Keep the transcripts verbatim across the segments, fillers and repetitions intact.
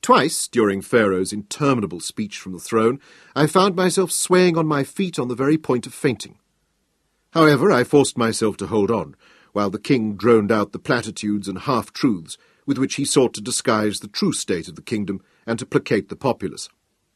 Twice, during Pharaoh's interminable speech from the throne, I found myself swaying on my feet on the very point of fainting. However, I forced myself to hold on, while the king droned out the platitudes and half-truths with which he sought to disguise the true state of the kingdom and to placate the populace.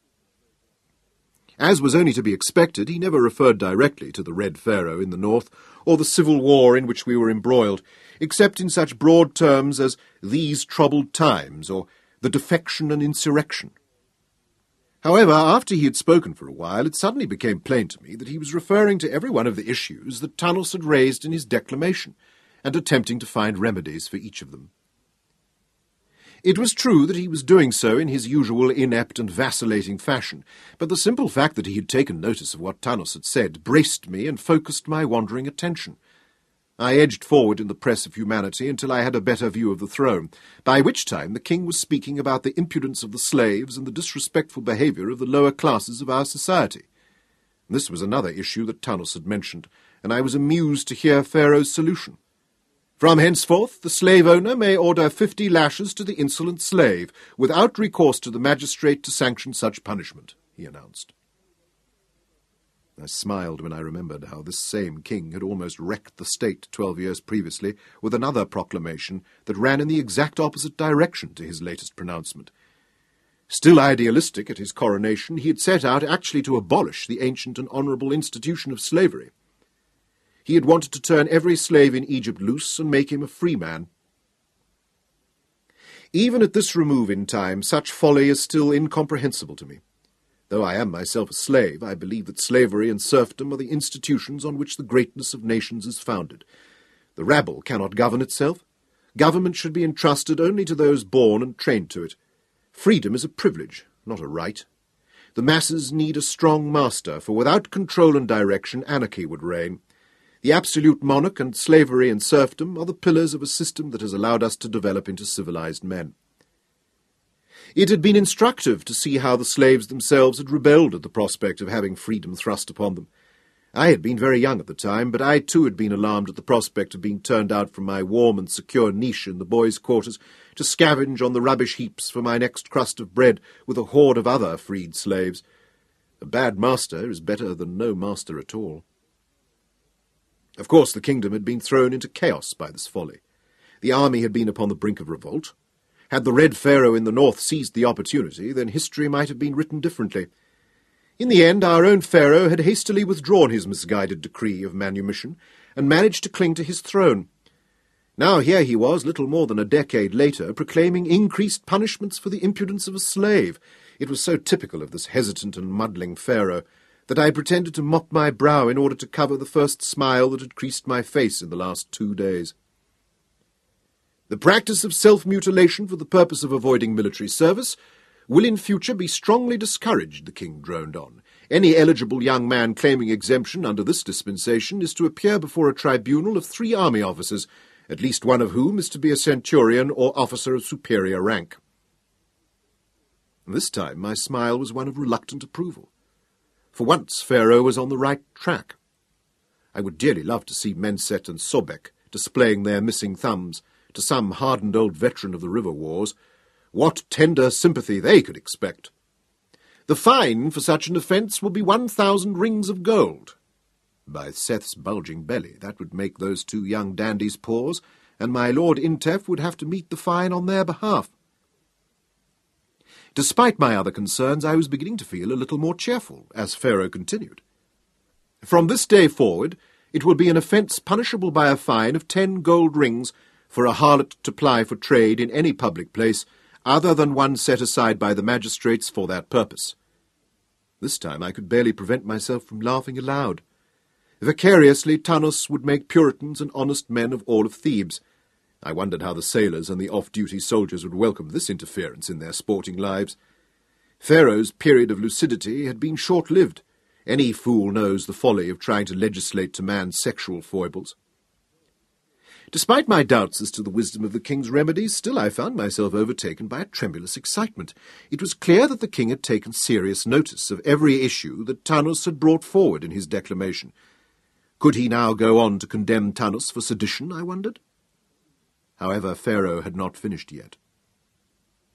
As was only to be expected, he never referred directly to the Red Pharaoh in the north, or the civil war in which we were embroiled, except in such broad terms as these troubled times, or the defection and insurrection. However, after he had spoken for a while, it suddenly became plain to me that he was referring to every one of the issues that Tanos had raised in his declamation, and attempting to find remedies for each of them. It was true that he was doing so in his usual inept and vacillating fashion, but the simple fact that he had taken notice of what Tanos had said braced me and focused my wandering attention. I edged forward in the press of humanity until I had a better view of the throne, by which time the king was speaking about the impudence of the slaves and the disrespectful behaviour of the lower classes of our society. This was another issue that Tanos had mentioned, and I was amused to hear Pharaoh's solution. From henceforth, the slave-owner may order fifty lashes to the insolent slave, without recourse to the magistrate to sanction such punishment, he announced. I smiled when I remembered how this same king had almost wrecked the state twelve years previously with another proclamation that ran in the exact opposite direction to his latest pronouncement. Still idealistic at his coronation, he had set out actually to abolish the ancient and honourable institution of slavery. He had wanted to turn every slave in Egypt loose and make him a free man. Even at this remove in time, such folly is still incomprehensible to me. Though I am myself a slave, I believe that slavery and serfdom are the institutions on which the greatness of nations is founded. The rabble cannot govern itself. Government should be entrusted only to those born and trained to it. Freedom is a privilege, not a right. The masses need a strong master, for without control and direction, anarchy would reign. The absolute monarch and slavery and serfdom are the pillars of a system that has allowed us to develop into civilized men. It had been instructive to see how the slaves themselves had rebelled at the prospect of having freedom thrust upon them. I had been very young at the time, but I too had been alarmed at the prospect of being turned out from my warm and secure niche in the boys' quarters to scavenge on the rubbish heaps for my next crust of bread with a horde of other freed slaves. A bad master is better than no master at all. Of course, the kingdom had been thrown into chaos by this folly. The army had been upon the brink of revolt. Had the Red Pharaoh in the north seized the opportunity, then history might have been written differently. In the end, our own Pharaoh had hastily withdrawn his misguided decree of manumission, and managed to cling to his throne. Now here he was, little more than a decade later, proclaiming increased punishments for the impudence of a slave. It was so typical of this hesitant and muddling Pharaoh that I pretended to mop my brow in order to cover the first smile that had creased my face in the last two days. The practice of self-mutilation for the purpose of avoiding military service will in future be strongly discouraged, the king droned on. Any eligible young man claiming exemption under this dispensation is to appear before a tribunal of three army officers, at least one of whom is to be a centurion or officer of superior rank. This time my smile was one of reluctant approval. For once Pharaoh was on the right track. I would dearly love to see Menset and Sobek displaying their missing thumbs to some hardened old veteran of the river wars. What tender sympathy they could expect! The fine for such an offence will be one thousand rings of gold. By Seth's bulging belly, that would make those two young dandies pause, and my Lord Intef would have to meet the fine on their behalf. Despite my other concerns, I was beginning to feel a little more cheerful, as Pharaoh continued. From this day forward, it will be an offence punishable by a fine of ten gold rings for a harlot to ply for trade in any public place other than one set aside by the magistrates for that purpose. This time I could barely prevent myself from laughing aloud. Vicariously, Tanos would make Puritans and honest men of all of Thebes. I wondered how the sailors and the off-duty soldiers would welcome this interference in their sporting lives. Pharaoh's period of lucidity had been short-lived. Any fool knows the folly of trying to legislate to man's sexual foibles. Despite my doubts as to the wisdom of the king's remedies, still I found myself overtaken by a tremulous excitement. It was clear that the king had taken serious notice of every issue that Tanos had brought forward in his declamation. Could he now go on to condemn Tanos for sedition, I wondered? However, Pharaoh had not finished yet.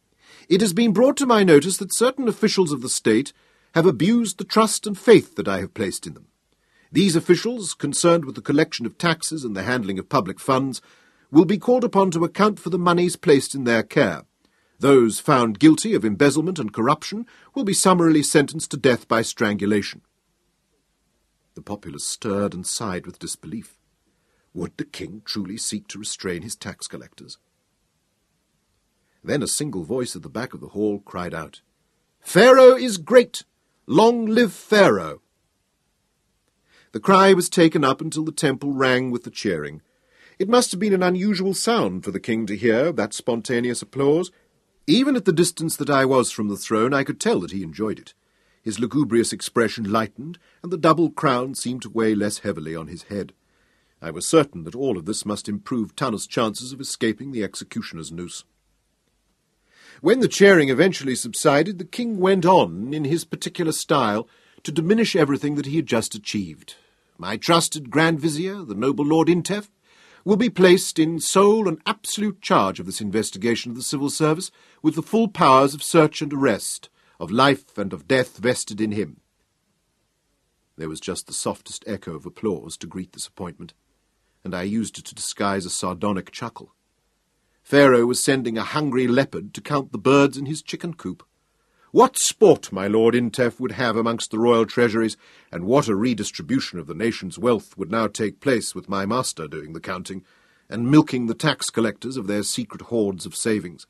It has been brought to my notice that certain officials of the state have abused the trust and faith that I have placed in them. These officials, concerned with the collection of taxes and the handling of public funds, will be called upon to account for the moneys placed in their care. Those found guilty of embezzlement and corruption will be summarily sentenced to death by strangulation. The populace stirred and sighed with disbelief. Would the king truly seek to restrain his tax collectors? Then a single voice at the back of the hall cried out, "Pharaoh is great! Long live Pharaoh!" The cry was taken up until the temple rang with the cheering. It must have been an unusual sound for the king to hear, that spontaneous applause. Even at the distance that I was from the throne, I could tell that he enjoyed it. His lugubrious expression lightened, and the double crown seemed to weigh less heavily on his head. I was certain that all of this must improve Tanos' chances of escaping the executioner's noose. When the cheering eventually subsided, the king went on, in his particular style, to diminish everything that he had just achieved. My trusted Grand Vizier, the noble Lord Intef, will be placed in sole and absolute charge of this investigation of the civil service, with the full powers of search and arrest, of life and of death vested in him. There was just the softest echo of applause to greet this appointment, and I used it to disguise a sardonic chuckle. Pharaoh was sending a hungry leopard to count the birds in his chicken coop. What sport my Lord Intef would have amongst the royal treasuries, and what a redistribution of the nation's wealth would now take place with my master doing the counting, and milking the tax collectors of their secret hoards of savings.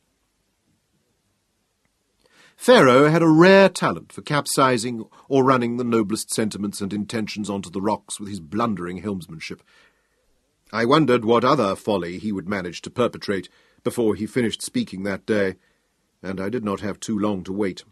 Pharaoh had a rare talent for capsizing or running the noblest sentiments and intentions onto the rocks with his blundering helmsmanship. I wondered what other folly he would manage to perpetrate before he finished speaking that day, and I did not have too long to wait.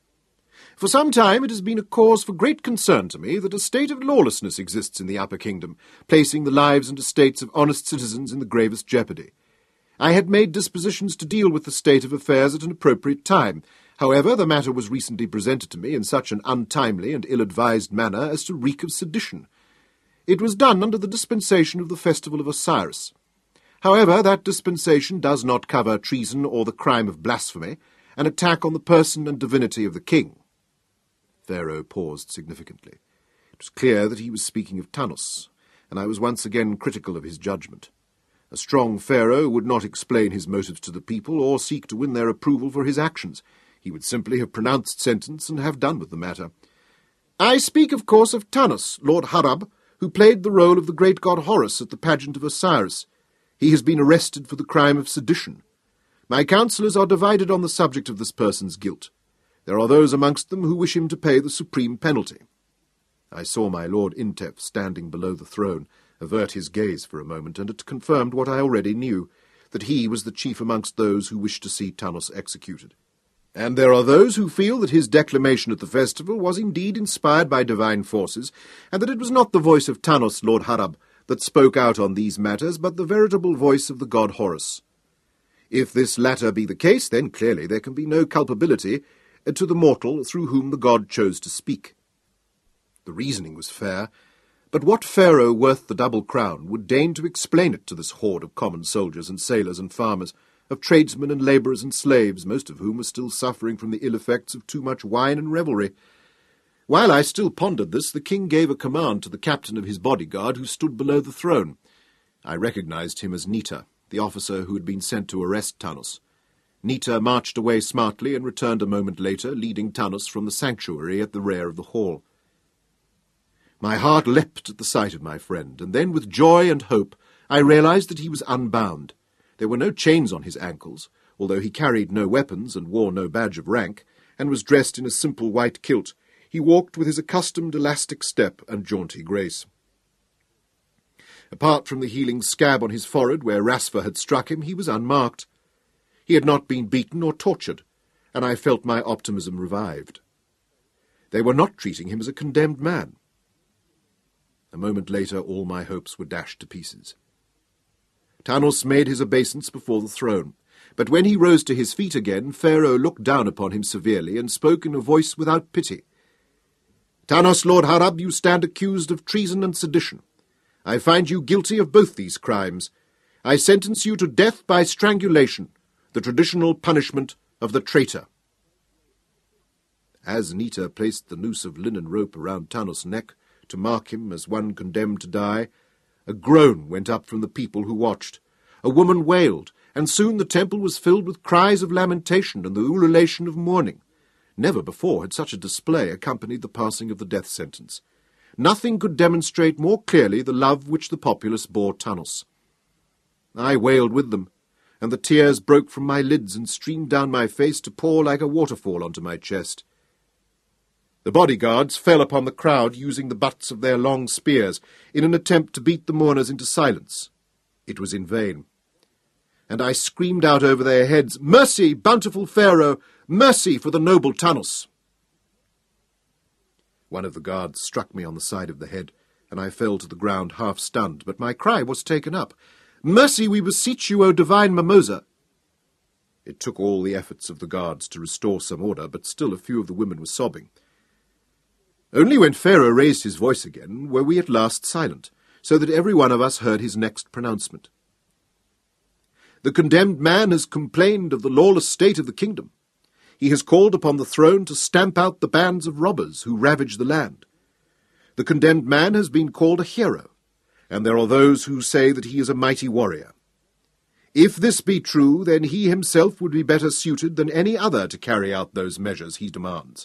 For some time it has been a cause for great concern to me that a state of lawlessness exists in the Upper Kingdom, placing the lives and estates of honest citizens in the gravest jeopardy. I had made dispositions to deal with the state of affairs at an appropriate time. However, the matter was recently presented to me in such an untimely and ill-advised manner as to reek of sedition. It was done under the dispensation of the festival of Osiris. However, that dispensation does not cover treason or the crime of blasphemy, an attack on the person and divinity of the king. Pharaoh paused significantly. It was clear that he was speaking of Tanos, and I was once again critical of his judgment. A strong Pharaoh would not explain his motives to the people or seek to win their approval for his actions. He would simply have pronounced sentence and have done with the matter. I speak, of course, of Tanos, Lord Harab, who played the role of the great god Horus at the pageant of Osiris. He has been arrested for the crime of sedition. My counsellors are divided on the subject of this person's guilt. There are those amongst them who wish him to pay the supreme penalty. I saw my Lord Intef standing below the throne, avert his gaze for a moment, and it confirmed what I already knew, that he was the chief amongst those who wished to see Tanos executed. And there are those who feel that his declamation at the festival was indeed inspired by divine forces, and that it was not the voice of Tanos, Lord Harab, that spoke out on these matters, but the veritable voice of the god Horus. If this latter be the case, then clearly there can be no culpability to the mortal through whom the god chose to speak. The reasoning was fair, but what pharaoh worth the double crown would deign to explain it to this horde of common soldiers and sailors and farmers, of tradesmen and labourers and slaves, most of whom were still suffering from the ill effects of too much wine and revelry? While I still pondered this, the king gave a command to the captain of his bodyguard, who stood below the throne. I recognized him as Nita, the officer who had been sent to arrest Tanos. Nita marched away smartly and returned a moment later, leading Tanos from the sanctuary at the rear of the hall. My heart leapt at the sight of my friend, and then with joy and hope I realized that he was unbound. There were no chains on his ankles, although he carried no weapons and wore no badge of rank, and was dressed in a simple white kilt. He walked with his accustomed elastic step and jaunty grace. Apart from the healing scab on his forehead where Rasfa had struck him, he was unmarked. He had not been beaten or tortured, and I felt my optimism revived. They were not treating him as a condemned man. A moment later all my hopes were dashed to pieces. Tanos made his obeisance before the throne, but when he rose to his feet again, Pharaoh looked down upon him severely and spoke in a voice without pity. Tanos, Lord Harab, you stand accused of treason and sedition. I find you guilty of both these crimes. I sentence you to death by strangulation, the traditional punishment of the traitor." As Nita placed the noose of linen rope around Tanos' neck to mark him as one condemned to die, a groan went up from the people who watched. A woman wailed, and soon the temple was filled with cries of lamentation and the ululation of mourning. Never before had such a display accompanied the passing of the death sentence. Nothing could demonstrate more clearly the love which the populace bore Tanos. I wailed with them, and the tears broke from my lids and streamed down my face to pour like a waterfall onto my chest. The bodyguards fell upon the crowd using the butts of their long spears in an attempt to beat the mourners into silence. It was in vain. And I screamed out over their heads, "Mercy, bountiful Pharaoh! Mercy for the noble Tanos!" One of the guards struck me on the side of the head, and I fell to the ground half-stunned, but my cry was taken up. "Mercy, we beseech you, O divine Mimosa!" It took all the efforts of the guards to restore some order, but still a few of the women were sobbing. Only when Pharaoh raised his voice again were we at last silent, so that every one of us heard his next pronouncement. "The condemned man has complained of the lawless state of the kingdom. He has called upon the throne to stamp out the bands of robbers who ravage the land. The condemned man has been called a hero, and there are those who say that he is a mighty warrior. If this be true, then he himself would be better suited than any other to carry out those measures he demands."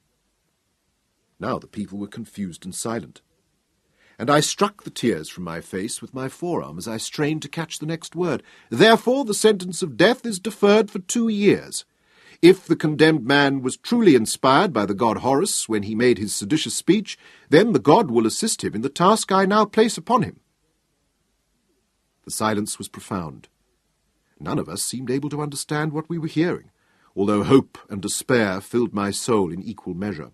Now the people were confused and silent, and I struck the tears from my face with my forearm as I strained to catch the next word. "Therefore the sentence of death is deferred for two years. If the condemned man was truly inspired by the god Horus when he made his seditious speech, then the god will assist him in the task I now place upon him." The silence was profound. None of us seemed able to understand what we were hearing, although hope and despair filled my soul in equal measure.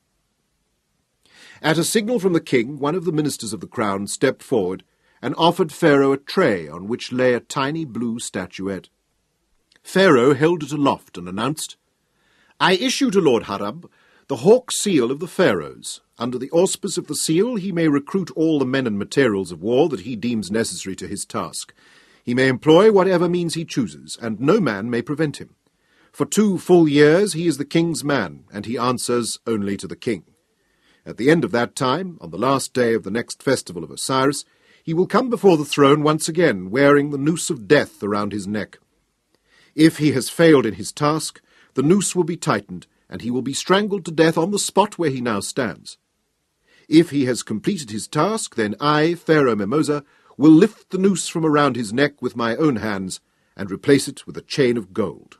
At a signal from the king, one of the ministers of the crown stepped forward and offered Pharaoh a tray on which lay a tiny blue statuette. Pharaoh held it aloft and announced, "I issue to Lord Harab the hawk seal of the pharaohs. Under the auspice of the seal he may recruit all the men and materials of war that he deems necessary to his task. He may employ whatever means he chooses, and no man may prevent him. For two full years he is the king's man, and he answers only to the king. At the end of that time, on the last day of the next festival of Osiris, he will come before the throne once again, wearing the noose of death around his neck. If he has failed in his task, the noose will be tightened, and he will be strangled to death on the spot where he now stands. If he has completed his task, then I, Pharaoh Mimosa, will lift the noose from around his neck with my own hands, and replace it with a chain of gold."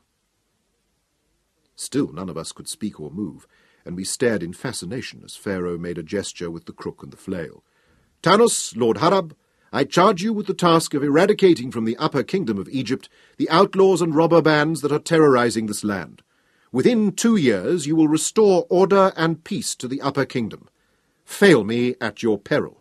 Still none of us could speak or move, and we stared in fascination as Pharaoh made a gesture with the crook and the flail. "Tanos, Lord Harab, I charge you with the task of eradicating from the upper kingdom of Egypt the outlaws and robber bands that are terrorizing this land. Within two years you will restore order and peace to the upper kingdom. Fail me at your peril."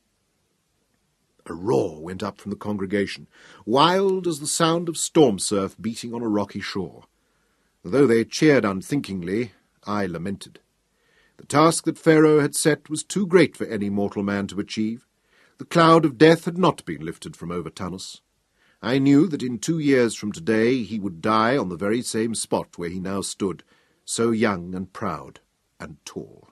A roar went up from the congregation, wild as the sound of storm surf beating on a rocky shore. Though they cheered unthinkingly, I lamented. The task that Pharaoh had set was too great for any mortal man to achieve. The cloud of death had not been lifted from over Tanos. I knew that in two years from today he would die on the very same spot where he now stood, so young and proud and tall.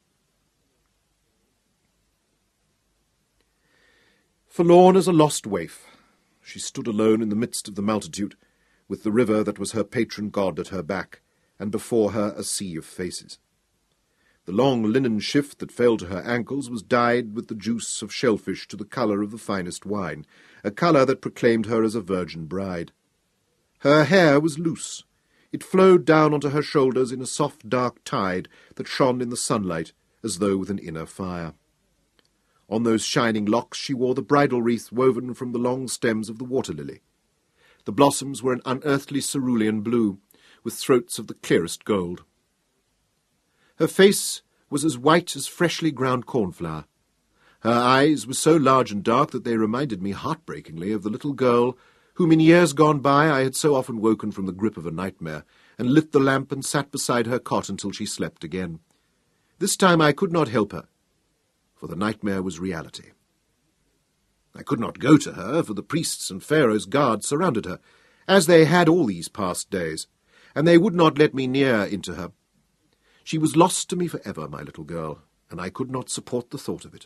Forlorn as a lost waif, she stood alone in the midst of the multitude, with the river that was her patron god at her back, and before her a sea of faces. The long linen shift that fell to her ankles was dyed with the juice of shellfish to the colour of the finest wine, a colour that proclaimed her as a virgin bride. Her hair was loose. It flowed down onto her shoulders in a soft dark tide that shone in the sunlight as though with an inner fire. On those shining locks she wore the bridal wreath woven from the long stems of the water-lily. The blossoms were an unearthly cerulean blue, with throats of the clearest gold. Her face was as white as freshly ground cornflour. Her eyes were so large and dark that they reminded me heartbreakingly of the little girl whom in years gone by I had so often woken from the grip of a nightmare, and lit the lamp and sat beside her cot until she slept again. This time I could not help her, for the nightmare was reality. I could not go to her, for the priests and Pharaoh's guards surrounded her, as they had all these past days, and they would not let me near into her. She was lost to me for ever, my little girl, and I could not support the thought of it.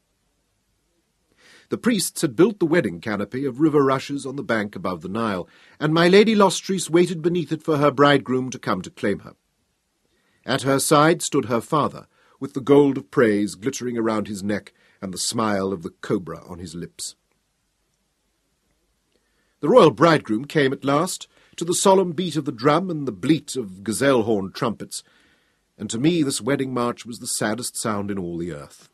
The priests had built the wedding canopy of river rushes on the bank above the Nile, and my Lady Lostris waited beneath it for her bridegroom to come to claim her. At her side stood her father, with the gold of praise glittering around his neck and the smile of the cobra on his lips. The royal bridegroom came at last, to the solemn beat of the drum and the bleat of gazelle-horn trumpets, and to me this wedding march was the saddest sound in all the earth.